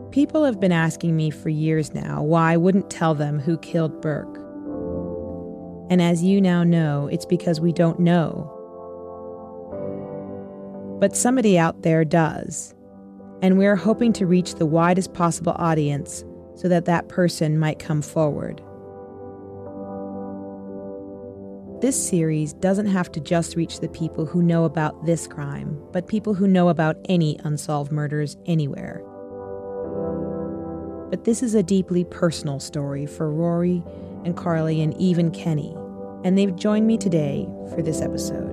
People have been asking me for years now why I wouldn't tell them who killed Burke. And as you now know, it's because we don't know. But somebody out there does. And we're hoping to reach the widest possible audience so that that person might come forward. This series doesn't have to just reach the people who know about this crime, but people who know about any unsolved murders anywhere. But this is a deeply personal story for Rory and Carly and even Kenny, and they've joined me today for this episode.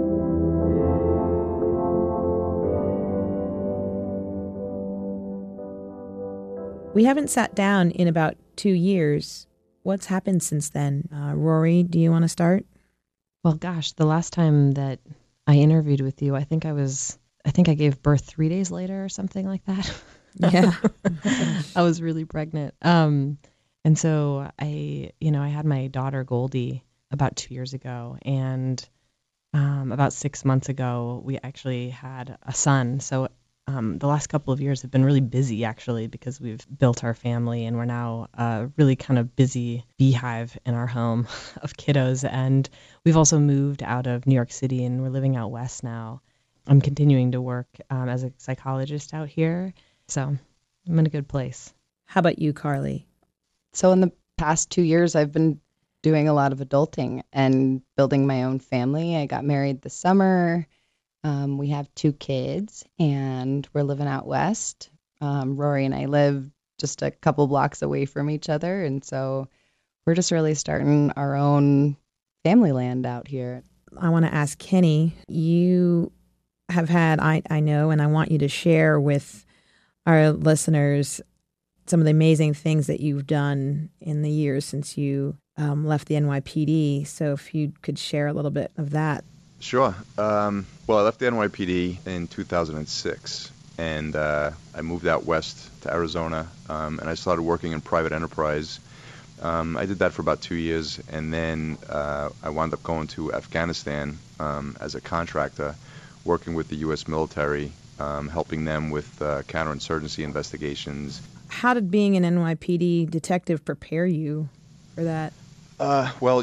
We haven't sat down in about 2 years. What's happened since then? Rory, do you want to start? Well, gosh, the last time that I interviewed with you, I think I gave birth 3 days later or something like that. Yeah. I was really pregnant. And so I had my daughter Goldie about 2 years ago, and about 6 months ago, we actually had a son. So the last couple of years have been really busy, actually, because we've built our family and we're now a really kind of busy beehive in our home of kiddos. And we've also moved out of New York City and we're living out west now. I'm continuing to work as a psychologist out here. So I'm in a good place. How about you, Carly? So in the past 2 years, I've been doing a lot of adulting and building my own family. I got married this summer. We have 2 kids and we're living out west. Rory and I live just a couple blocks away from each other. And so we're just really starting our own family land out here. I want to ask Kenny, you have had, I know, and I want you to share with our listeners some of the amazing things that you've done in the years since you left the NYPD. So if you could share a little bit of that. Sure. Well, I left the NYPD in 2006, and I moved out west to Arizona, and I started working in private enterprise. I did that for about 2 years, and then I wound up going to Afghanistan as a contractor, working with the U.S. military, helping them with counterinsurgency investigations. How did being an NYPD detective prepare you for that? Well,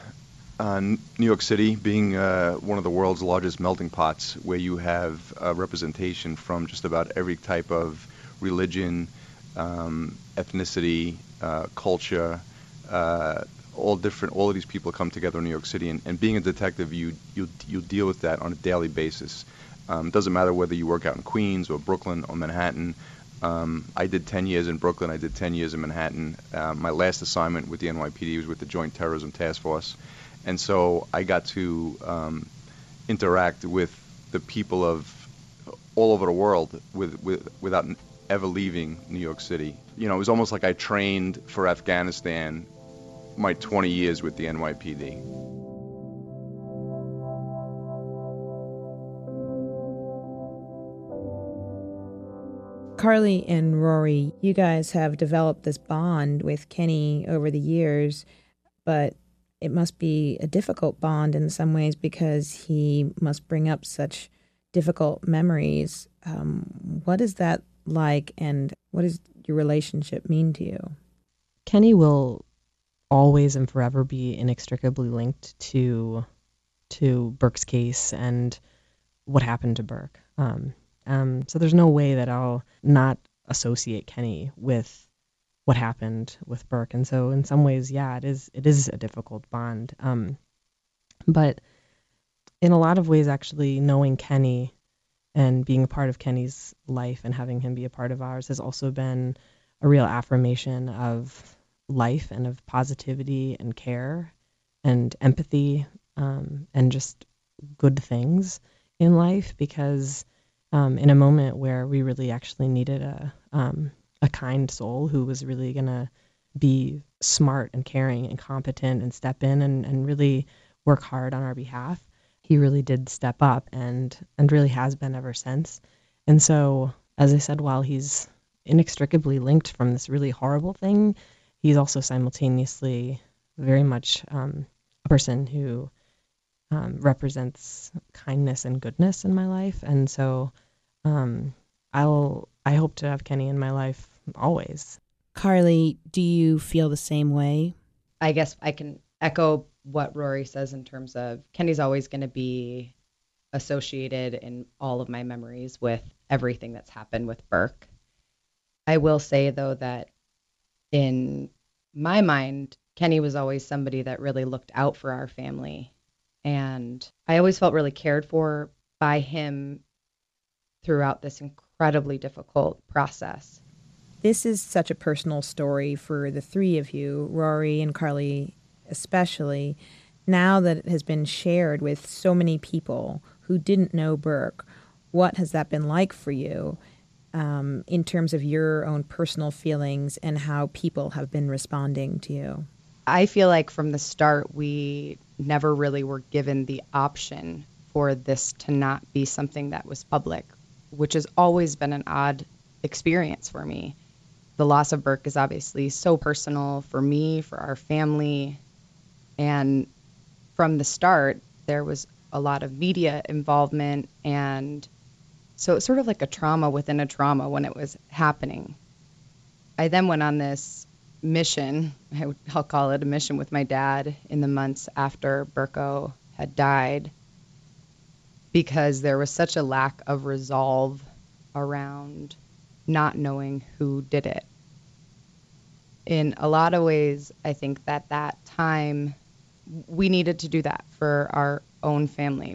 New York City being one of the world's largest melting pots, where you have representation from just about every type of religion, ethnicity, culture, all of these people come together in New York City, and being a detective, you deal with that on a daily basis. It doesn't matter whether you work out in Queens or Brooklyn or Manhattan. I did 10 years in Brooklyn. I did 10 years in Manhattan. My last assignment with the NYPD was with the Joint Terrorism Task Force. And so I got to interact with the people of all over the world without ever leaving New York City. It was almost like I trained for Afghanistan my 20 years with the NYPD. Carly and Rory, you guys have developed this bond with Kenny over the years, but it must be a difficult bond in some ways because he must bring up such difficult memories. What is that like, and what does your relationship mean to you? Kenny will always and forever be inextricably linked to Burke's case and what happened to Burke. So there's no way that I'll not associate Kenny with what happened with Burke. And so in some ways, yeah, it is a difficult bond. But in a lot of ways, actually, knowing Kenny and being a part of Kenny's life and having him be a part of ours has also been a real affirmation of life and of positivity and care and empathy and just good things in life, because in a moment where we really actually needed a kind soul who was really going to be smart and caring and competent and step in and really work hard on our behalf, he really did step up and really has been ever since. And so, as I said, while he's inextricably linked from this really horrible thing, he's also simultaneously very much a person who represents kindness and goodness in my life. And so I hope to have Kenny in my life always. Carly, do you feel the same way? I guess I can echo what Rory says in terms of Kenny's always going to be associated in all of my memories with everything that's happened with Burke. I will say, though, that in my mind, Kenny was always somebody that really looked out for our family. And I always felt really cared for by him throughout this incredibly difficult process. This is such a personal story for the three of you, Rory and Carly especially, now that it has been shared with so many people who didn't know Burke. What has that been like for you in terms of your own personal feelings and how people have been responding to you? I feel like from the start, we never really were given the option for this to not be something that was public, which has always been an odd experience for me. The loss of Burke is obviously so personal for me, for our family. And from the start, there was a lot of media involvement. And so it's sort of like a trauma within a trauma when it was happening. I then went on this mission, I'll call it a mission, with my dad in the months after Burko had died, because there was such a lack of resolve around not knowing who did it. In a lot of ways, I think that time we needed to do that for our own family.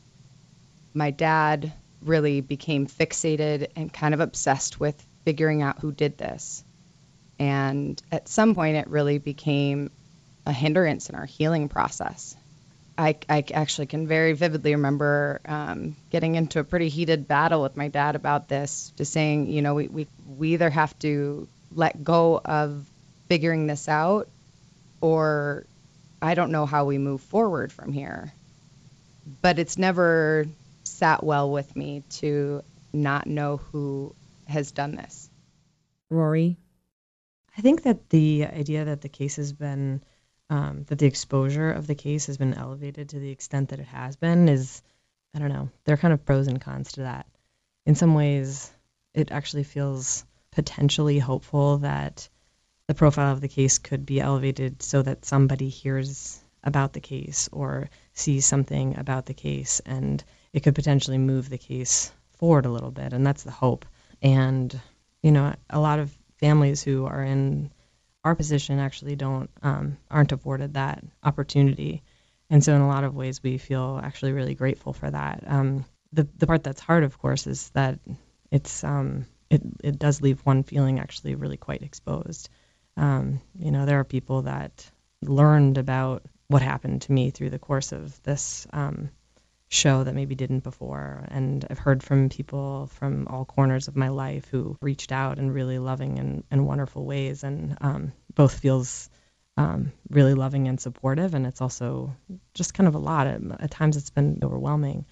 My dad really became fixated and kind of obsessed with figuring out who did this. And at some point, it really became a hindrance in our healing process. I actually can very vividly remember getting into a pretty heated battle with my dad about this, just saying, you know, we either have to let go of figuring this out, or I don't know how we move forward from here. But it's never sat well with me to not know who has done this. Rory? I think that the idea that the case has been, that the exposure of the case has been elevated to the extent that it has been is, I don't know, there are kind of pros and cons to that. In some ways, it actually feels potentially hopeful that the profile of the case could be elevated so that somebody hears about the case or sees something about the case, and it could potentially move the case forward a little bit, and that's the hope. And, you know, a lot of families who are in our position actually aren't afforded that opportunity. And so in a lot of ways, we feel actually really grateful for that. The part that's hard, of course, is that it does leave one feeling actually really quite exposed. You know, there are people that learned about what happened to me through the course of this show that maybe didn't before. And I've heard from people from all corners of my life who reached out in really loving and wonderful ways, and both feels really loving and supportive. And it's also just kind of a lot. At times it's been overwhelming.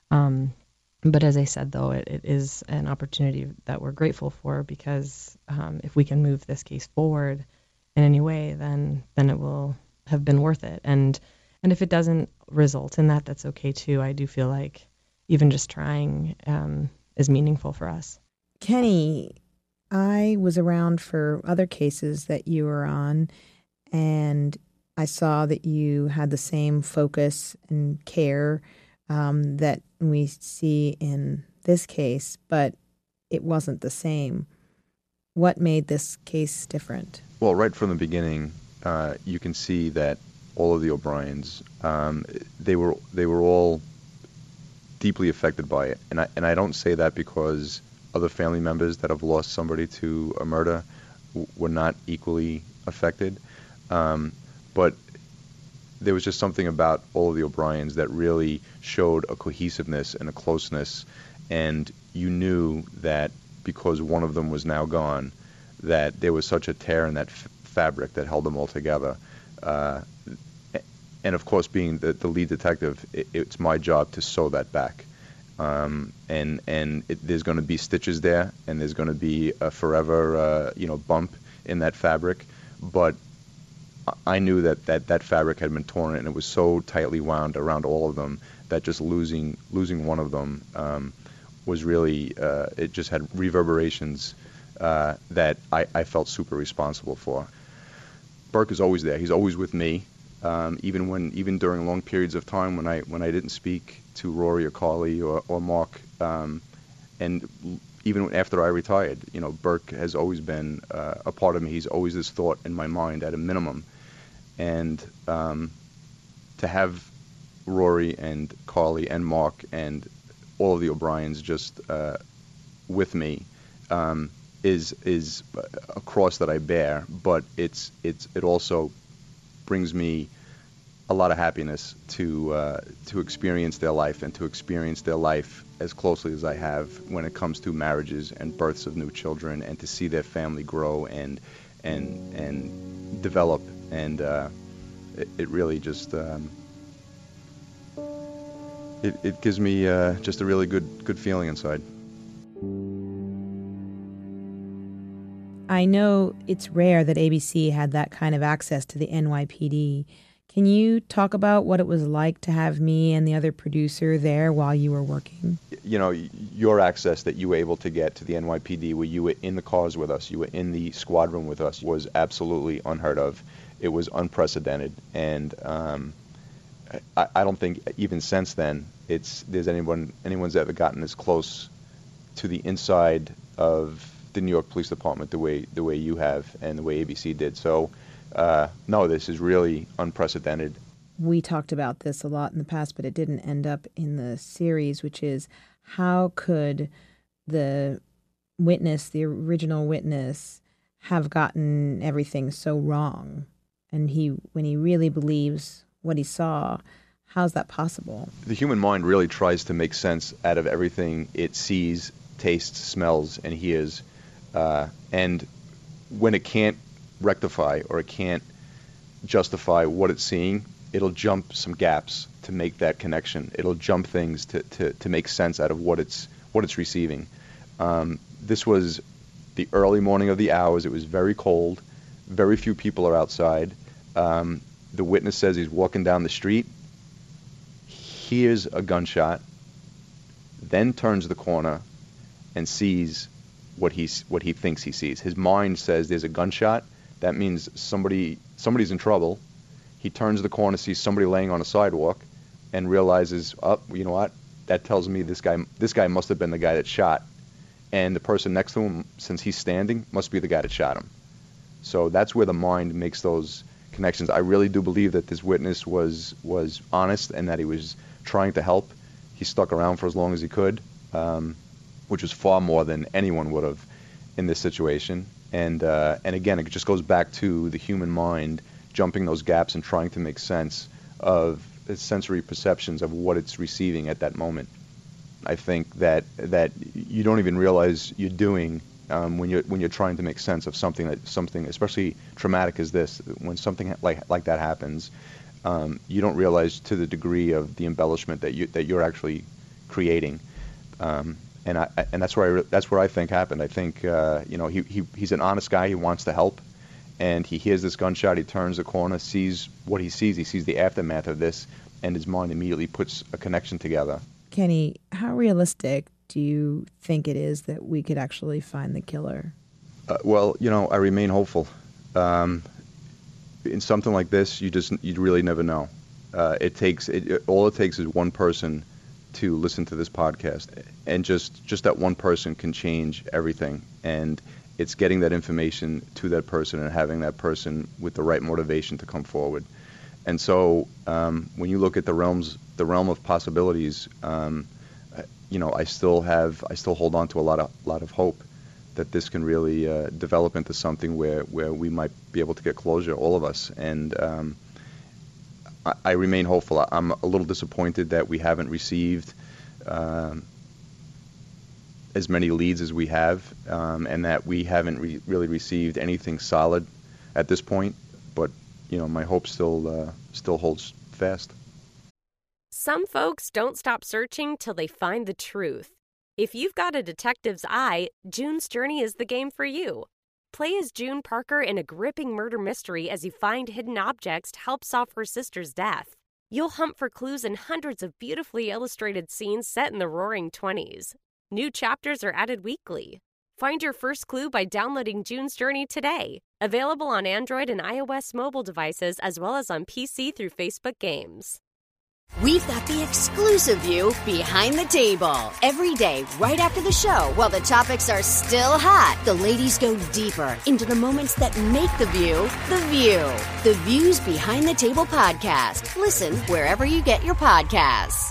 But as I said, though, it is an opportunity that we're grateful for, because if we can move this case forward in any way, then it will have been worth it. And if it doesn't result in that, that's okay too. I do feel like even just trying is meaningful for us. Kenny, I was around for other cases that you were on, and I saw that you had the same focus and care that we see in this case, but it wasn't the same. What made this case different? Well, right from the beginning, you can see that all of the O'Briens, they were all deeply affected by it, and I don't say that because other family members that have lost somebody to a murder were not equally affected, but there was just something about all of the O'Briens that really showed a cohesiveness and a closeness, and you knew that because one of them was now gone, that there was such a tear in that fabric that held them all together. And of course, being the lead detective, it's my job to sew that back. There's going to be stitches there, and there's going to be a forever, bump in that fabric. But I knew that fabric had been torn, and it was so tightly wound around all of them that just losing one of them was really, it just had reverberations that I felt super responsible for. Burke is always there. He's always with me, even during long periods of time when I didn't speak to Rory or Carly or Mark, and even after I retired, Burke has always been a part of me. He's always this thought in my mind at a minimum, and to have Rory and Carly and Mark and all of the O'Briens just with me is a cross that I bear, but it also brings me a lot of happiness to experience their life and to experience their life as closely as I have when it comes to marriages and births of new children, and to see their family grow and develop, and it really just it gives me just a really good feeling inside. I know it's rare that ABC had that kind of access to the NYPD. Can you talk about what it was like to have me and the other producer there while you were working? Your access that you were able to get to the NYPD, where you were in the cars with us, you were in the squadron with us, was absolutely unheard of. It was unprecedented, and I don't think even since then there's anyone's ever gotten as close to the inside of the New York Police Department the way you have and the way ABC did. So no, this is really unprecedented. We talked about this a lot in the past, but it didn't end up in the series, which is how could the original witness, have gotten everything so wrong? And when he really believes what he saw, how's that possible? The human mind really tries to make sense out of everything it sees, tastes, smells, and hears. And when it can't rectify or it can't justify what it's seeing, it'll jump some gaps to make that connection. It'll jump things to make sense out of what it's receiving. This was the early morning of the hours. It was very cold. Very few people are outside. The witness says he's walking down the street, hears a gunshot, then turns the corner and sees what he thinks he sees. His mind says there's a gunshot. That means somebody's in trouble. He turns the corner, sees somebody laying on a sidewalk, and realizes, you know what? That tells me this guy must have been the guy that shot, and the person next to him, since he's standing, must be the guy that shot him. So that's where the mind makes those connections. I really do believe that this witness was honest and that he was trying to help. He stuck around for as long as he could, which was far more than anyone would have in this situation. And again, it just goes back to the human mind jumping those gaps and trying to make sense of the sensory perceptions of what it's receiving at that moment. I think that you don't even realize you're doing when you're trying to make sense of something especially traumatic as this. When something like that happens, you don't realize to the degree of the embellishment that you're actually creating. And that's where I think happened. I think he's an honest guy. He wants to help, and he hears this gunshot. He turns the corner, sees what he sees. He sees the aftermath of this, and his mind immediately puts a connection together. Kenny, how realistic do you think it is that we could actually find the killer? Well, I remain hopeful. In something like this, you really never know. All it takes is one person to listen to this podcast, and just that one person can change everything. And it's getting that information to that person and having that person with the right motivation to come forward. And so when you look at the realm of possibilities, I still hold on to a lot of hope that this can really develop into something where we might be able to get closure, all of us. And I remain hopeful. I'm a little disappointed that we haven't received as many leads as we have, and that we haven't really received anything solid at this point. But my hope still holds fast. Some folks don't stop searching till they find the truth. If you've got a detective's eye, June's Journey is the game for you. Play as June Parker in a gripping murder mystery as you find hidden objects to help solve her sister's death. You'll hunt for clues in hundreds of beautifully illustrated scenes set in the Roaring '20s. New chapters are added weekly. Find your first clue by downloading June's Journey today. Available on Android and iOS mobile devices as well as on PC through Facebook Games. We've got the exclusive view behind the table. Every day, right after the show, while the topics are still hot, the ladies go deeper into the moments that make the View the View. The Views Behind the Table podcast. Listen wherever you get your podcasts.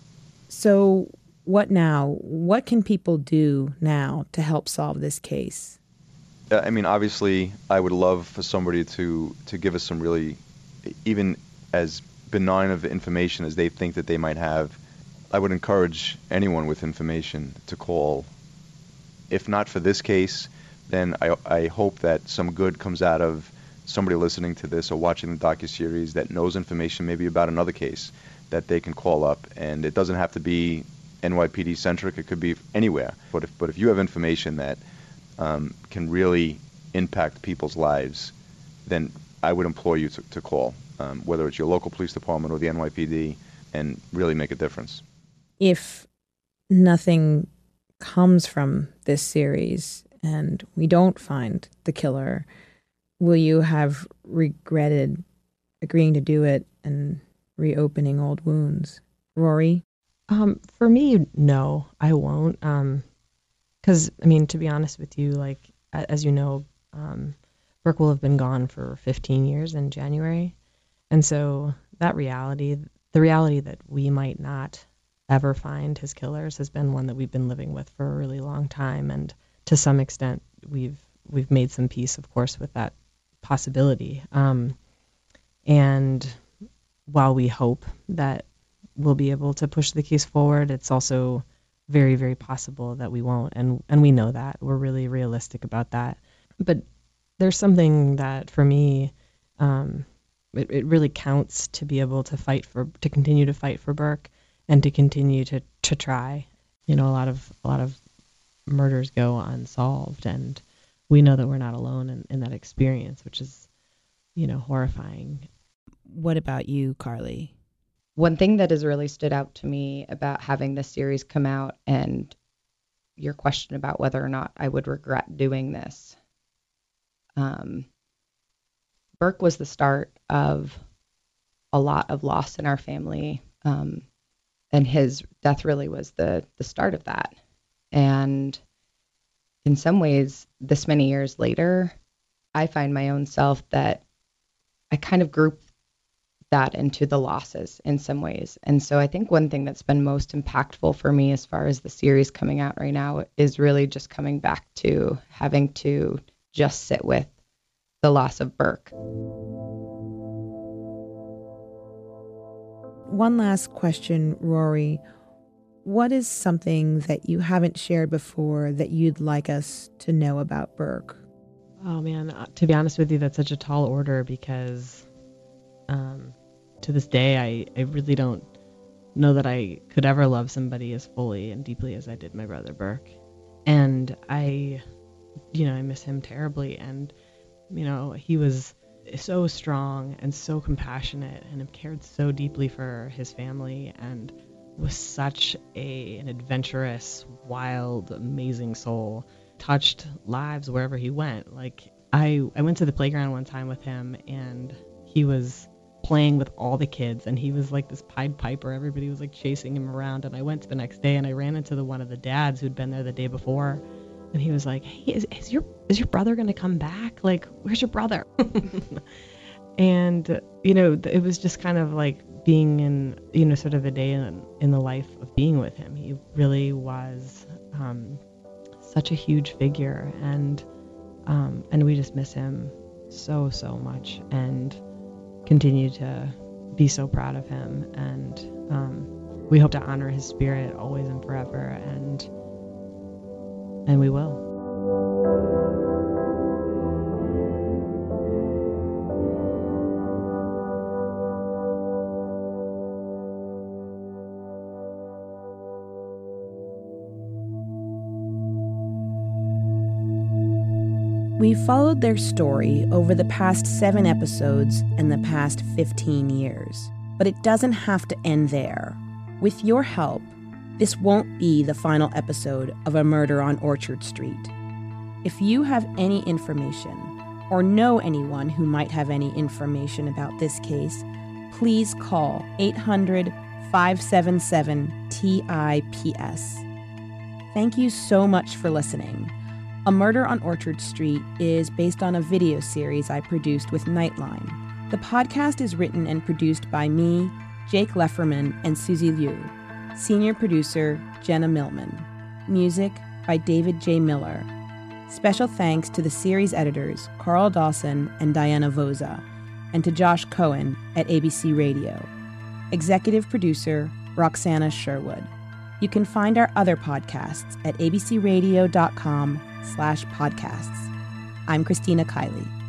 So what now? What can people do now to help solve this case? I mean, obviously, I would love for somebody to give us some really, even as benign of information as they think that they might have. I would encourage anyone with information to call. If not for this case, then I hope that some good comes out of somebody listening to this or watching the docuseries that knows information maybe about another case that they can call up. And it doesn't have to be NYPD centric, it could be anywhere. But if you have information that can really impact people's lives, then I would implore you to call, whether it's your local police department or the NYPD, and really make a difference. If nothing comes from this series and we don't find the killer, will you have regretted agreeing to do it and reopening old wounds? Rory? For me, no, I won't. Because, I mean, to be honest with you, like, as you know, Burke will have been gone for 15 years in January. And so that reality, the reality that we might not ever find his killers, has been one that we've been living with for a really long time. And to some extent, we've made some peace, of course, with that possibility. And while we hope that we'll be able to push the case forward, it's also very, very possible that we won't. And we know that. We're really realistic about that. But there's something that, for me, it really counts to be able to continue to fight for Burke and to continue to try. You know, a lot of murders go unsolved, and we know that we're not alone in that experience, which is, you know, horrifying. What about you, Carly? One thing that has really stood out to me about having this series come out, and your question about whether or not I would regret doing this. Burke was the start of a lot of loss in our family, and his death really was the start of that. And in some ways, this many years later, I find my own self that I kind of group that into the losses in some ways. And so I think one thing that's been most impactful for me as far as the series coming out right now is really just coming back to having to just sit with the loss of Burke. One last question, Rory. What is something that you haven't shared before that you'd like us to know about Burke? Oh, man, to be honest with you, that's such a tall order because to this day, I really don't know that I could ever love somebody as fully and deeply as I did my brother Burke. And I miss him terribly. And, you know, he was so strong and so compassionate and cared so deeply for his family and was such an adventurous, wild, amazing soul. Touched lives wherever he went. Like, I went to the playground one time with him, and he was playing with all the kids, and he was like this Pied Piper. Everybody was like chasing him around. And I went the next day, and I ran into one of the dads who'd been there the day before, and he was like, "Hey, is your brother gonna come back? Like, where's your brother?" And you know, it was just kind of like being in, you know, sort of a day in the life of being with him. He really was such a huge figure, and we just miss him so much, and continue to be so proud of him, and we hope to honor his spirit always and forever, and we will. We followed their story over the past 7 episodes and the past 15 years. But it doesn't have to end there. With your help, this won't be the final episode of A Murder on Orchard Street. If you have any information or know anyone who might have any information about this case, please call 800-577-TIPS. Thank you so much for listening. A Murder on Orchard Street is based on a video series I produced with Nightline. The podcast is written and produced by me, Jake Lefferman, and Susie Liu. Senior producer, Jenna Millman. Music by David J. Miller. Special thanks to the series editors, Carl Dawson and Diana Voza, and to Josh Cohen at ABC Radio. Executive producer, Roxana Sherwood. You can find our other podcasts at abcradio.com/podcasts. I'm Christina Kiley.